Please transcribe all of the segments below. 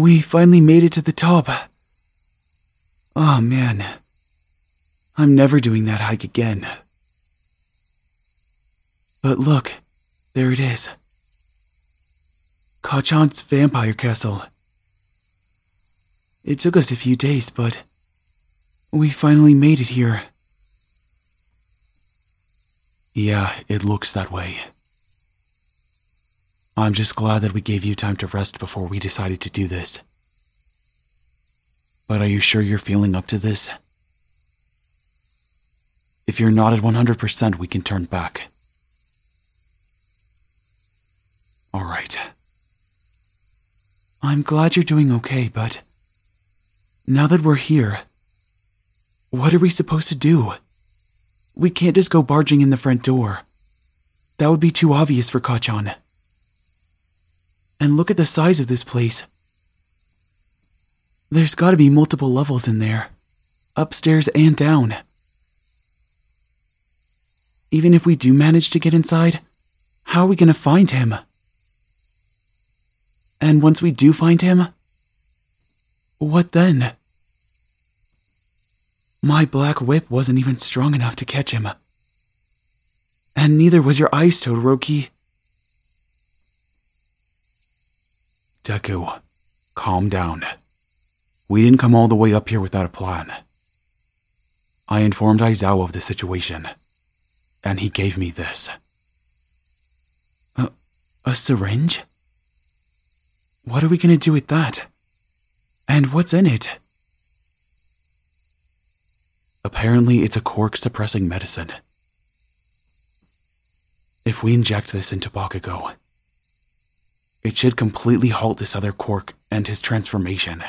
We finally made it to the top. Oh man, I'm never doing that hike again. But look, there it is. Kachan's vampire castle. It took us a few days, but we finally made it here. Yeah, it looks that way. I'm just glad that we gave you time to rest before we decided to do this. But are you sure you're feeling up to this? If you're not at 100%, we can turn back. Alright. I'm glad you're doing okay, but now that we're here, what are we supposed to do? We can't just go barging in the front door. That would be too obvious for Kachan. And look at the size of this place. There's gotta be multiple levels in there, upstairs and down. Even if we do manage to get inside, how are we gonna find him? And once we do find him, what then? My black whip wasn't even strong enough to catch him. And neither was your ice, Todoroki. Deku, calm down. We didn't come all the way up here without a plan. I informed Aizawa of the situation, and he gave me this. A syringe? What are we gonna do with that? And what's in it? Apparently, it's a quirk-suppressing medicine. If we inject this into Bakugo, it should completely halt this other quirk and his transformation.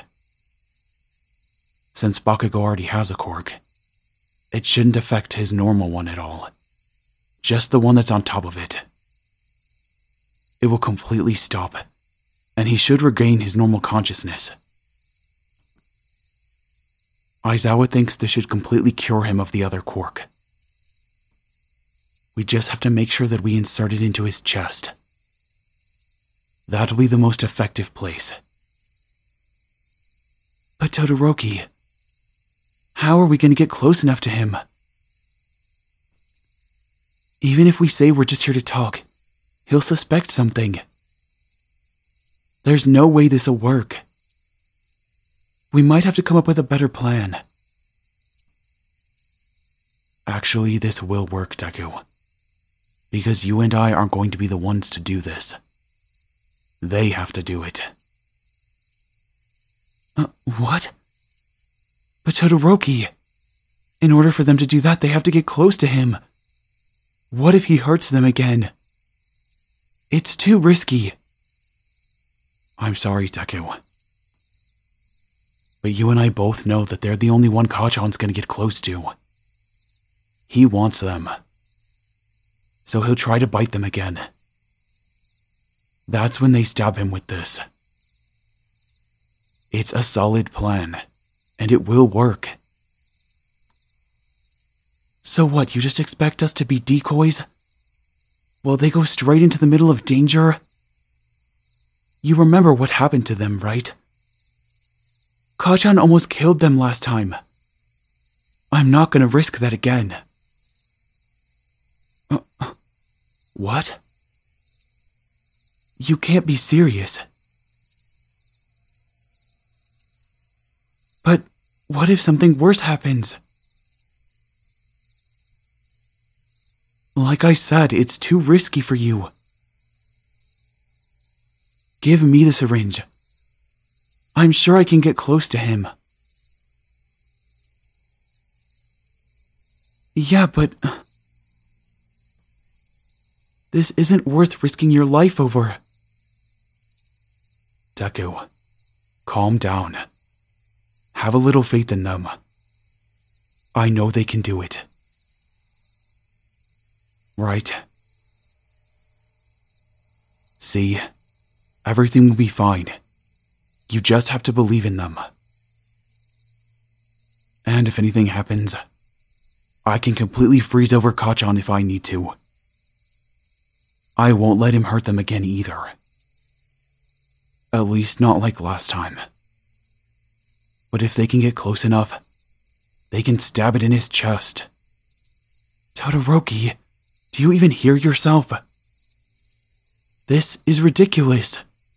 Since Bakugo already has a quirk, it shouldn't affect his normal one at all. Just the one that's on top of it. It will completely stop, and he should regain his normal consciousness. Aizawa thinks this should completely cure him of the other quirk. We just have to make sure that we insert it into his chest. That'll be the most effective place. But Todoroki, how are we going to get close enough to him? Even if we say we're just here to talk, he'll suspect something. There's no way this'll work. We might have to come up with a better plan. Actually, this will work, Deku. Because you and I aren't going to be the ones to do this. They have to do it. What? But Todoroki, in order for them to do that, they have to get close to him. What if he hurts them again? It's too risky. I'm sorry, Deku. But you and I both know that they're the only one Kachan's gonna get close to. He wants them. So he'll try to bite them again. That's when they stab him with this. It's a solid plan, and it will work. So what, you just expect us to be decoys? Well, they go straight into the middle of danger? You remember what happened to them, right? Kachan almost killed them last time. I'm not gonna risk that again. What? You can't be serious. But what if something worse happens? Like I said, it's too risky for you. Give me the syringe. I'm sure I can get close to him. Yeah, but this isn't worth risking your life over. Deku, calm down. Have a little faith in them. I know they can do it. Right? See, everything will be fine. You just have to believe in them. And if anything happens, I can completely freeze over Kachan if I need to. I won't let him hurt them again either. At least not like last time. But if they can get close enough, they can stab it in his chest. Todoroki, do you even hear yourself? This is ridiculous.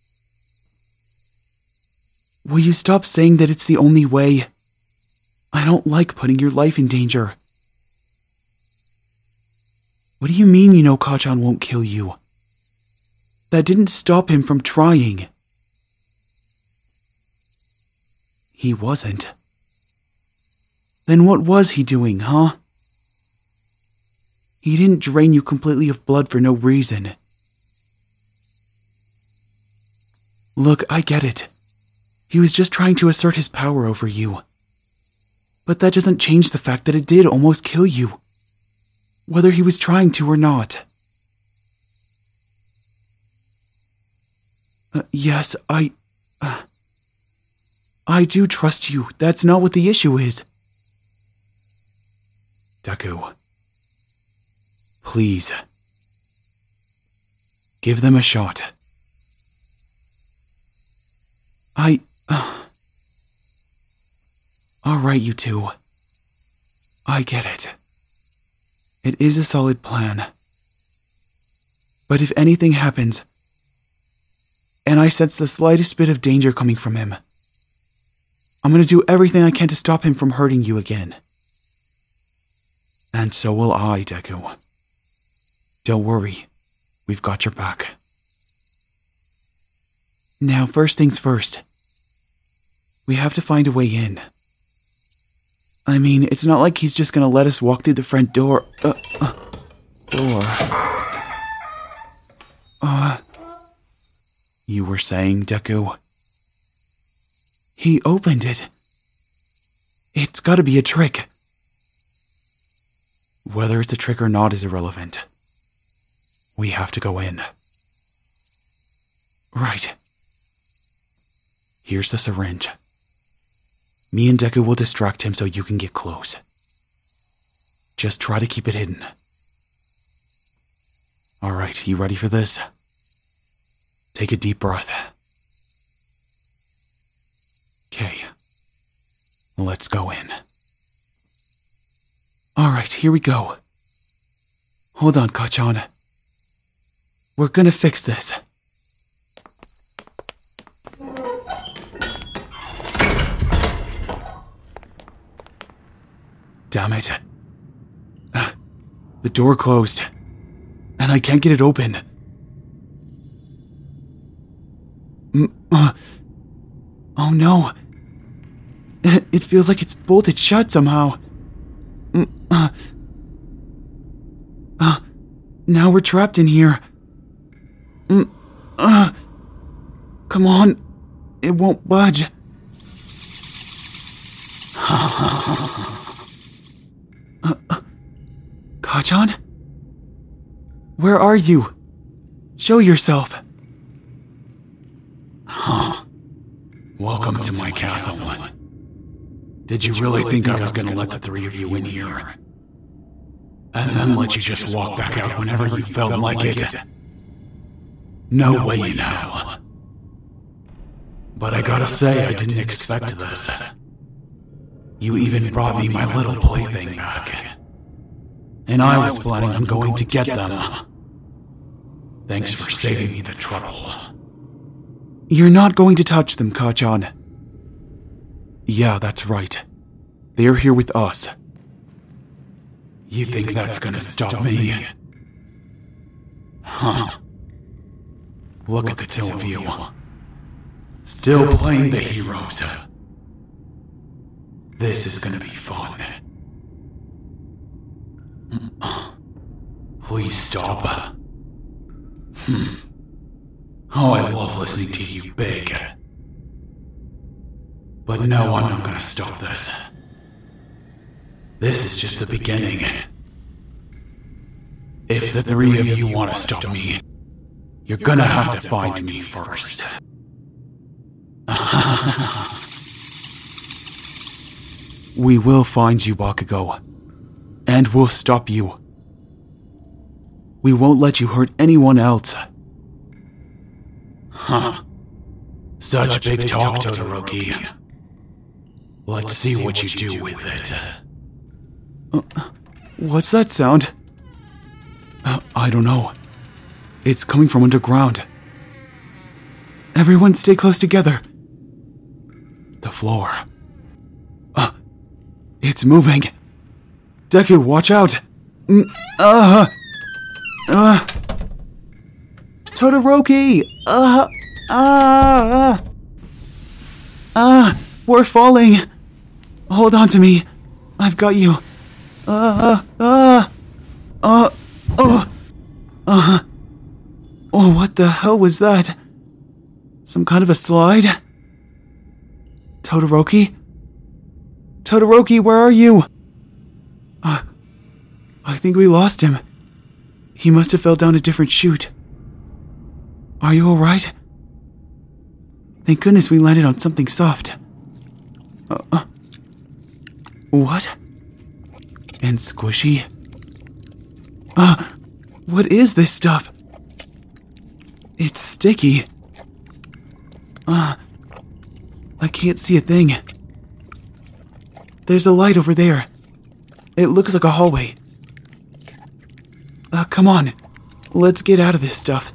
Will you stop saying that it's the only way? I don't like putting your life in danger. What do you mean you know Kacchan won't kill you? That didn't stop him from trying. He wasn't. Then what was he doing, huh? He didn't drain you completely of blood for no reason. Look, I get it. He was just trying to assert his power over you. But that doesn't change the fact that it did almost kill you. Whether he was trying to or not. Yes, I do trust you. That's not what the issue is. Deku. Please. Give them a shot. Alright, you two. I get it. It is a solid plan. But if anything happens, and I sense the slightest bit of danger coming from him, I'm going to do everything I can to stop him from hurting you again. And so will I, Deku. Don't worry, we've got your back. Now, first things first. We have to find a way in. I mean, it's not like he's just gonna let us walk through the front door. You were saying, Deku? He opened it. It's gotta be a trick. Whether it's a trick or not is irrelevant. We have to go in. Right. Here's the syringe. Me and Deku will distract him so you can get close. Just try to keep it hidden. Alright, you ready for this? Take a deep breath. Okay. Let's go in. Alright, here we go. Hold on, Kacchan. We're gonna fix this. Damn it. The door closed, and I can't get it open. Oh no. It feels like it's bolted shut somehow. Now we're trapped in here. Come on. It won't budge. Kacchan? Where are you? Show yourself. Welcome to my castle. Did you really think I was going to let the three of you in here? And then let you just walk back out whenever you felt like it? No way in hell. But I gotta say, I didn't expect this. You even brought me my little plaything back. And I was planning on going to get them. Thanks for saving me the trouble. You're not going to touch them, Kacchan. Yeah, that's right. They're here with us. You think that's gonna stop me? Huh. Look at the two of you. Still playing the heroes. This is gonna be fun. Please stop. Oh, I love listening to you beg. But no, I'm not gonna stop this. This is just the beginning. If the three of you want to stop me, you're gonna have to find me first. We will find you, Bakugo. And we'll stop you. We won't let you hurt anyone else. Huh. Such big talk, Todoroki. Let's see what you do with it. What's that sound? I don't know. It's coming from underground. Everyone stay close together. The floor. It's moving. Deku, watch out. Todoroki! We're falling. Hold on to me. I've got you. Oh, what the hell was that? Some kind of a slide? Todoroki? Todoroki, where are you? I think we lost him. He must have fell down a different chute. Are you alright? Thank goodness we landed on something soft. What? And squishy? What is this stuff? It's sticky. I can't see a thing. There's a light over there. It looks like a hallway. Come on. Let's get out of this stuff.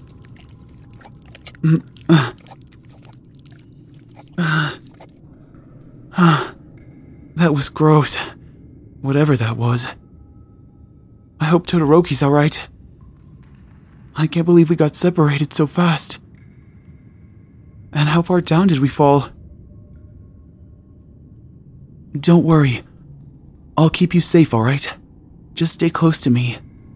That was gross. Whatever that was. I hope Todoroki's alright. I can't believe we got separated so fast. And how far down did we fall? Don't worry. I'll keep you safe, alright? Just stay close to me.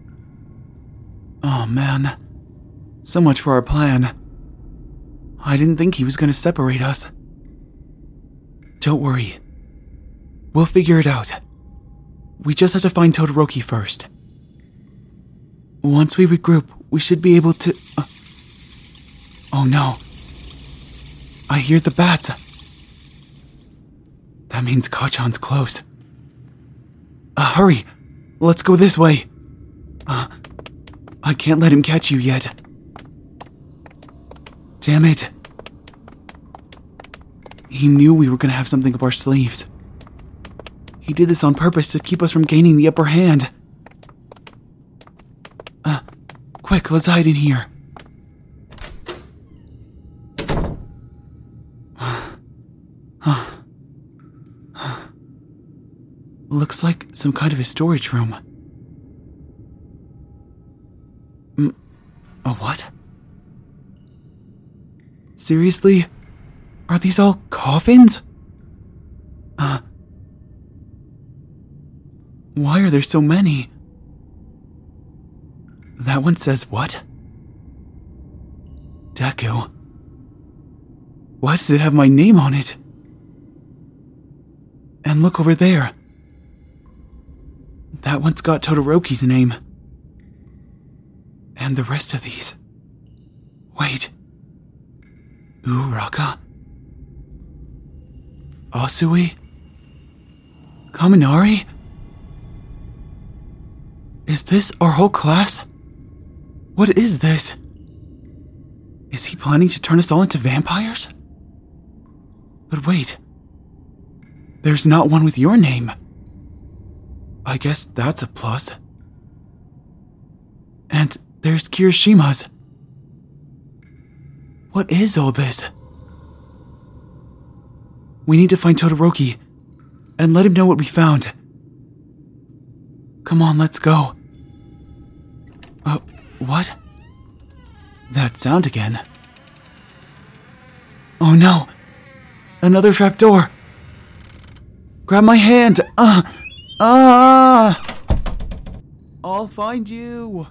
Oh man. So much for our plan. I didn't think he was going to separate us. Don't worry. We'll figure it out. We just have to find Todoroki first. Once we regroup, we should be able to... Oh no. I hear the bats. That means Kacchan's close. Hurry! Let's go this way. I can't let him catch you yet. Damn it. He knew we were going to have something up our sleeves. He did this on purpose to keep us from gaining the upper hand. Quick, let's hide in here. Looks like some kind of a storage room. A what? Seriously? Are these all coffins? Why are there so many? That one says what? Deku. Why does it have my name on it? And look over there. That one's got Todoroki's name. And the rest of these. Wait. Uraka? Asui? Kaminari? Is this our whole class? What is this? Is he planning to turn us all into vampires? But wait. There's not one with your name. I guess that's a plus. And there's Kirishima's. What is all this? We need to find Todoroki and let him know what we found. Come on, let's go. What? That sound again. Oh no! Another trapdoor! Grab my hand! I'll find you!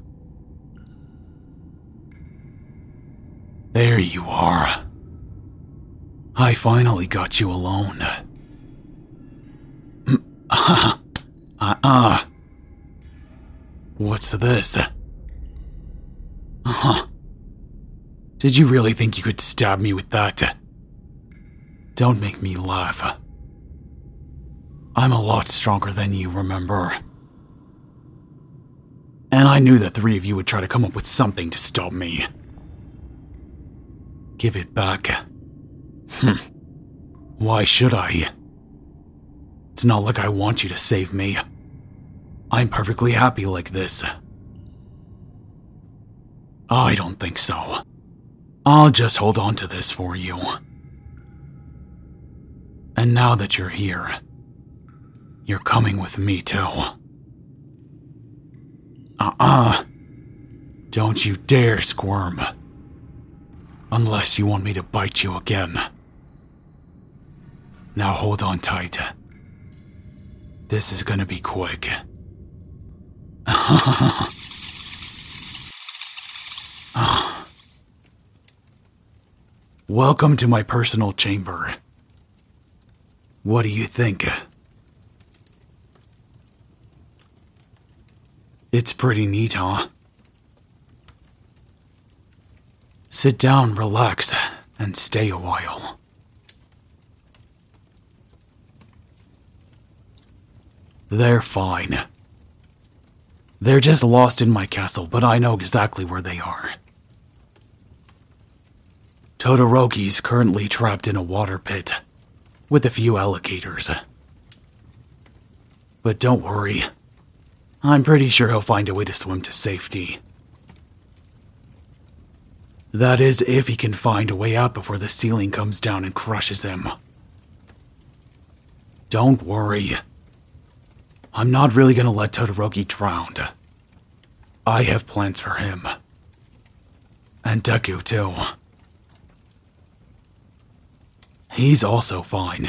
There you are. I finally got you alone. What's this? Did you really think you could stab me with that? Don't make me laugh. I'm a lot stronger than you, remember? And I knew the three of you would try to come up with something to stop me. Give it back. Why should I? It's not like I want you to save me. I'm perfectly happy like this. I don't think so. I'll just hold on to this for you. And now that you're here, you're coming with me too. Don't you dare squirm. Unless you want me to bite you again. Now hold on tight. This is gonna be quick. Welcome to my personal chamber. What do you think? It's pretty neat, huh? Sit down, relax, and stay a while. They're fine. They're just lost in my castle, but I know exactly where they are. Todoroki's currently trapped in a water pit with a few alligators. But don't worry. I'm pretty sure he'll find a way to swim to safety. That is, if he can find a way out before the ceiling comes down and crushes him. Don't worry. I'm not really gonna let Todoroki drown. I have plans for him. And Deku, too. He's also fine.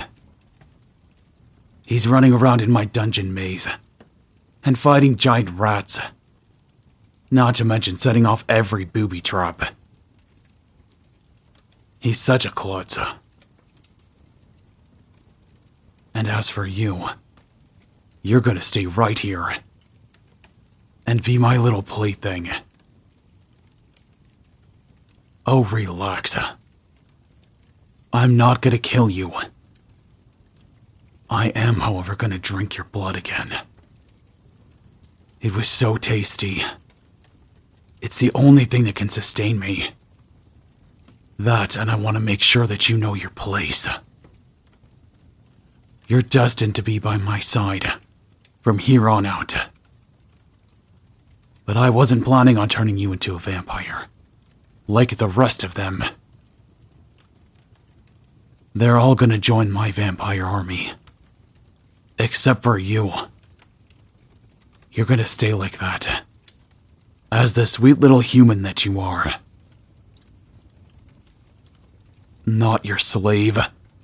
He's running around in my dungeon maze and fighting giant rats. Not to mention setting off every booby trap. He's such a klutz. And as for you, you're gonna stay right here and be my little plaything. Oh, relax. I'm not gonna kill you. I am, however, gonna drink your blood again. It was so tasty. It's the only thing that can sustain me. That, and I want to make sure that you know your place. You're destined to be by my side from here on out. But I wasn't planning on turning you into a vampire, like the rest of them. They're all gonna join my vampire army. Except for you. You're gonna stay like that. As the sweet little human that you are. Not your slave.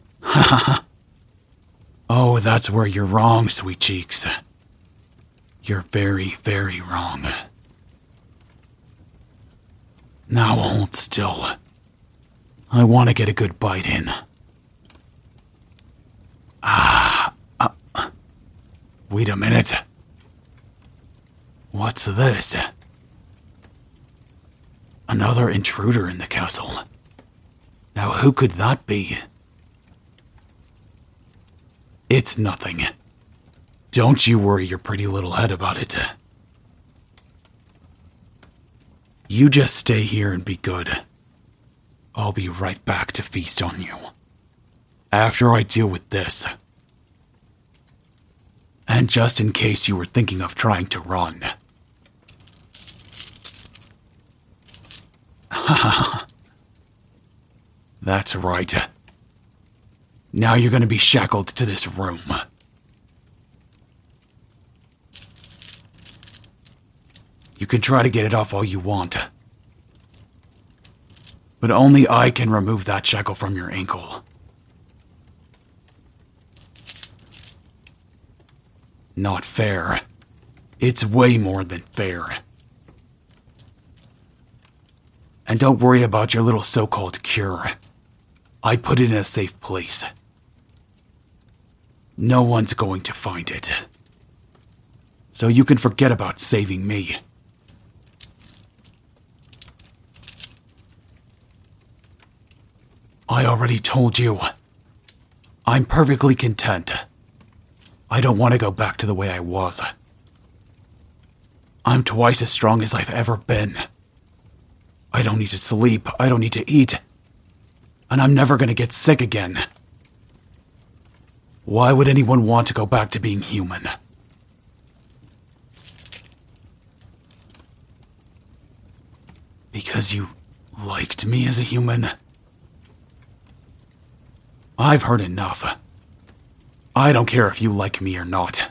Oh, that's where you're wrong, sweet cheeks. You're very, very wrong. Now hold still. I want to get a good bite in. Wait a minute. What's this? Another intruder in the castle. Now who could that be? It's nothing. Don't you worry your pretty little head about it. You just stay here and be good. I'll be right back to feast on you. After I deal with this. And just in case you were thinking of trying to run. That's right. Now you're gonna be shackled to this room. You can try to get it off all you want. But only I can remove that shackle from your ankle. Not fair. It's way more than fair. And don't worry about your little so-called cure. I put it in a safe place. No one's going to find it. So you can forget about saving me. I already told you. I'm perfectly content. I don't want to go back to the way I was. I'm twice as strong as I've ever been. I don't need to sleep. I don't need to eat. and I'm never gonna get sick again. Why would anyone want to go back to being human? Because you liked me as a human? I've heard enough. I don't care if you like me or not.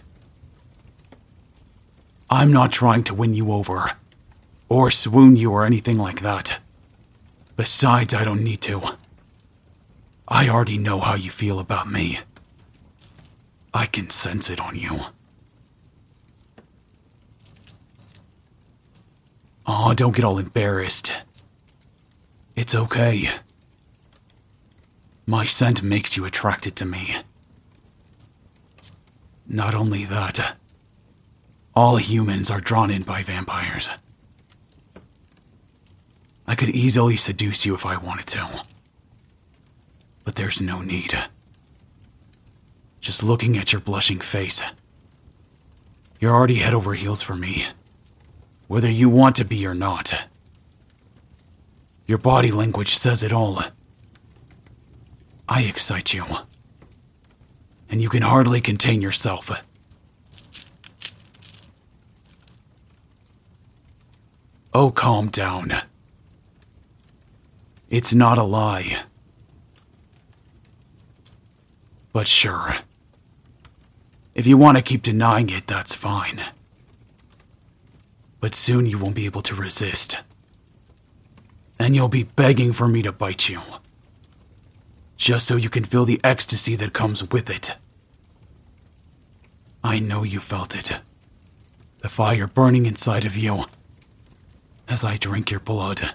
I'm not trying to win you over, or swoon you or anything like that. Besides, I don't need to. I already know how you feel about me. I can sense it on you. Oh, don't get all embarrassed. It's okay. My scent makes you attracted to me. Not only that, all humans are drawn in by vampires. I could easily seduce you if I wanted to. But there's no need. Just looking at your blushing face, you're already head over heels for me, whether you want to be or not. Your body language says it all. I excite you, and you can hardly contain yourself. Oh, calm down. It's not a lie. But sure. If you want to keep denying it, that's fine. But soon you won't be able to resist. And you'll be begging for me to bite you. Just so you can feel the ecstasy that comes with it. I know you felt it. The fire burning inside of you. As I drink your blood.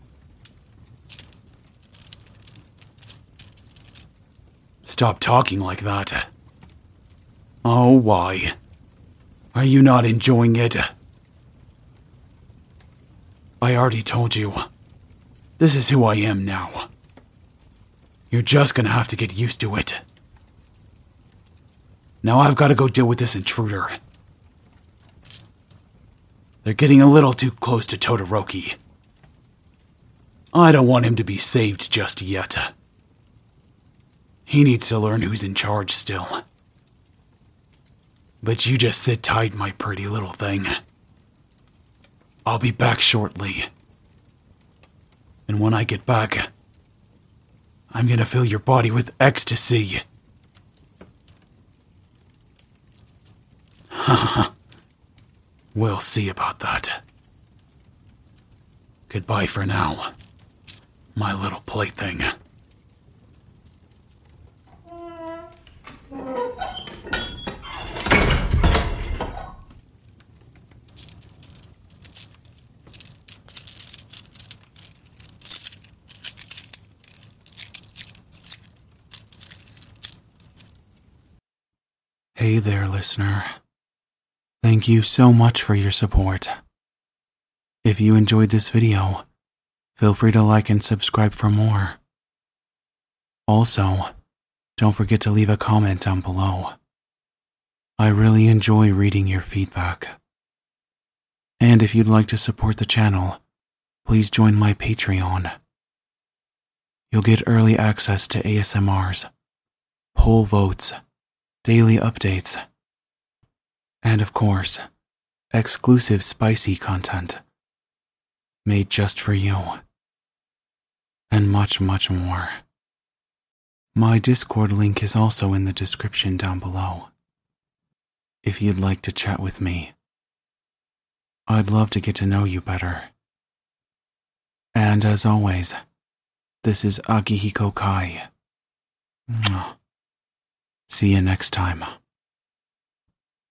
Stop talking like that. Oh, why? Are you not enjoying it? I already told you. This is who I am now. You're just gonna have to get used to it. Now I've gotta go deal with this intruder. They're getting a little too close to Todoroki. I don't want him to be saved just yet. He needs to learn who's in charge still. But you just sit tight, my pretty little thing. I'll be back shortly. And when I get back, I'm gonna fill your body with ecstasy. Haha. We'll see about that. Goodbye for now, my little plaything. Hey there, listener. Thank you so much for your support. If you enjoyed this video, feel free to like and subscribe for more. Also, don't forget to leave a comment down below. I really enjoy reading your feedback. And if you'd like to support the channel, please join my Patreon. You'll get early access to ASMRs, poll votes, daily updates, and of course, exclusive spicy content made just for you, and much, much more. My Discord link is also in the description down below. If you'd like to chat with me, I'd love to get to know you better. And as always, this is Akihiko Kai. See you next time.